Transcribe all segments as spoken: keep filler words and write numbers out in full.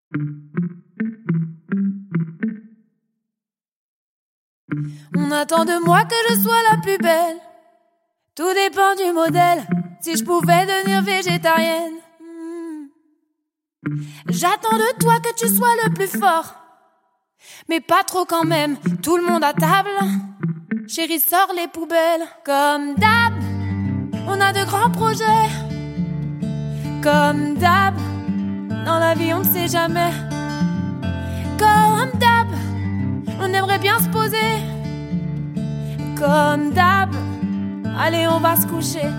On attend de moi que je sois la plus belle. Tout dépend du modèle. Si je pouvais devenir végétarienne. mmh. J'attends de toi que tu sois le plus fort. Mais pas trop quand même. Tout le monde à table. Chérie, sors les poubelles. Comme d'hab, on a de grands projets. Comme d'hab, dans la vie on ne sait jamais. Comme d'hab, on aimerait bien se poser. Comme d'hab, allez on va se coucher.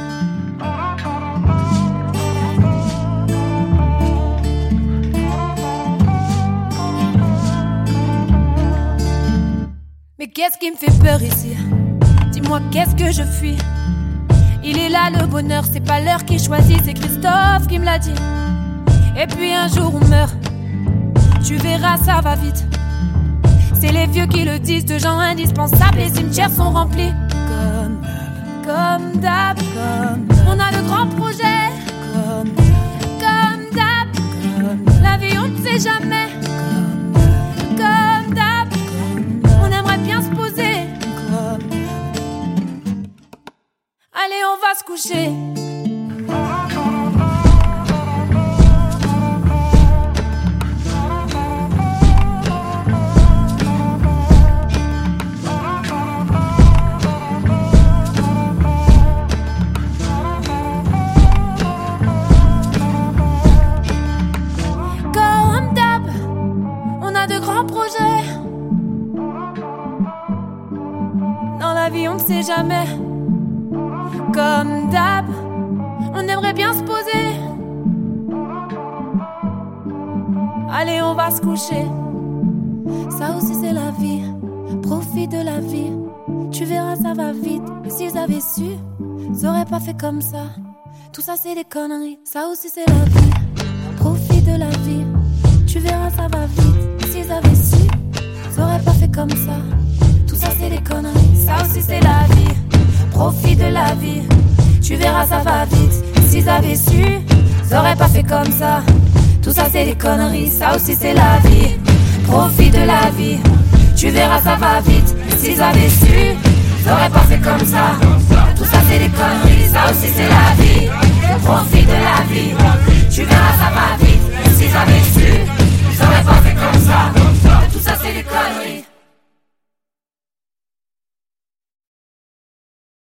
Mais qu'est-ce qui me fait peur ici? Dis-moi qu'est-ce que je fuis? Il est là le bonheur, c'est pas l'heure qui choisit, c'est Christophe qui me l'a dit. Et puis un jour on meurt, tu verras ça va vite. C'est les vieux qui le disent, de gens indispensables, les cimetières sont remplis. Comme, comme d'hab, comme on a de grands projets. Comme, comme d'hab, comme la vie on ne sait jamais. Comme, comme d'hab, comme on aimerait bien se poser. Comme, allez on va se coucher. On ne sait jamais. Comme d'hab, on aimerait bien se poser. Allez, on va se coucher. Ça aussi c'est la vie. Profite de la vie. Tu verras, ça va vite. S'ils avaient su, ils auraient pas fait comme ça. Tout ça c'est des conneries. Ça aussi c'est la vie. Profite de la vie. Tu verras, ça va vite. S'ils avaient su, ils auraient pas fait comme ça. Tout ça c'est des conneries, ça aussi c'est la vie. Profite de la vie, tu verras ça va vite. S'ils avaient su, ils auraient pas fait comme ça. Tout ça c'est des conneries, ça aussi c'est la vie. Profite de la vie, tu verras ça va vite. S'ils avaient su, ils auraient pas fait comme ça. Tout ça c'est des conneries, ça aussi c'est la vie. Profite de la vie, tu verras ça va vite. S'ils avaient su, ils auraient pas fait comme ça.